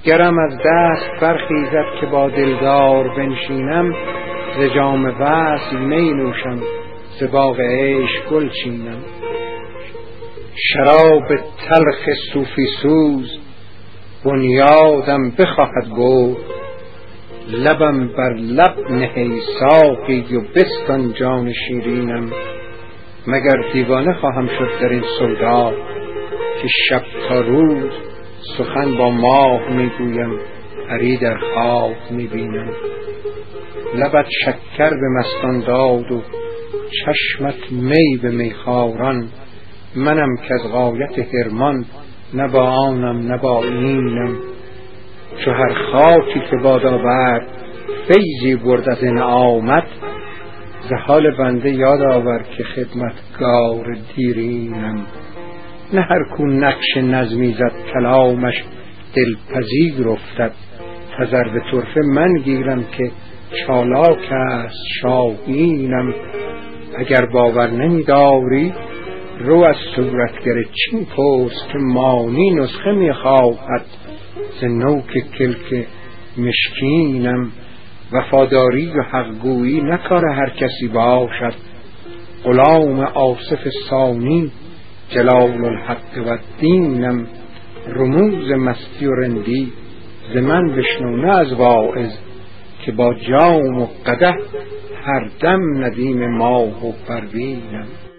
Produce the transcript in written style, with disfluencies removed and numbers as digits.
گرم از دست برخیزد که با دلدار بنشینم، ز جام وصل می نوشم، ز باغ عیش گل چینم. شراب تلخ صوفی سوز بنیادم بخواهد برد، لبم بر لب نه ای ساقی و بستان جان شیرینم. مگر دیوانه خواهم شد در این سودا که شب تا روز سخن با ماه میگویم، پری در خواب میبینم. لبت شکر به مستان داد و چشمت می به میخواران، منم که از غایت حرمان نه با آنم نه با اینم. چو هر خاکی که باد آورد فیضی برد از انعامت، ز حال بنده یاد آور که خدمتگار دیرینم. نه هر کو نقش نظمی زد کلامش دلپذیر افتد، حذر به طرفه من گیرم که چالاک است شاهینم. اگر باور نمی داری رو از صورتگر چین پرس که مانی نسخه می خواهد ز نوک کلک مشکینم. وفاداری و حقگویی نه کار هر کسی باشد، غلام آصف ثانی جلال الحق و دینم. رموز مستی و رندی ز من بشنو نه از واعظ، که با جام و قدح هر دم ندیم ماه و پروینم.